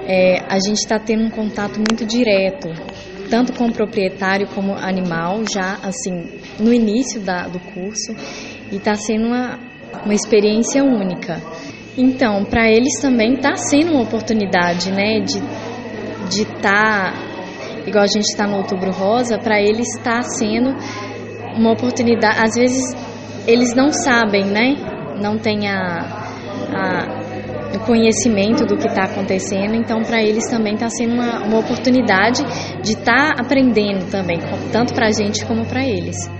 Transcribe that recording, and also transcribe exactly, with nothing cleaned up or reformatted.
é, a gente está tendo um contato muito direto, tanto com o proprietário como animal, já assim, no início da, do curso, e está sendo uma, uma experiência única. Então, para eles também está sendo uma oportunidade, né, de de estar, igual a gente está no Outubro Rosa, para eles está sendo uma oportunidade. Às vezes eles não sabem, né, não têm a, a, o conhecimento do que está acontecendo, então para eles também está sendo uma, uma oportunidade de estar aprendendo também, tanto para a gente como para eles.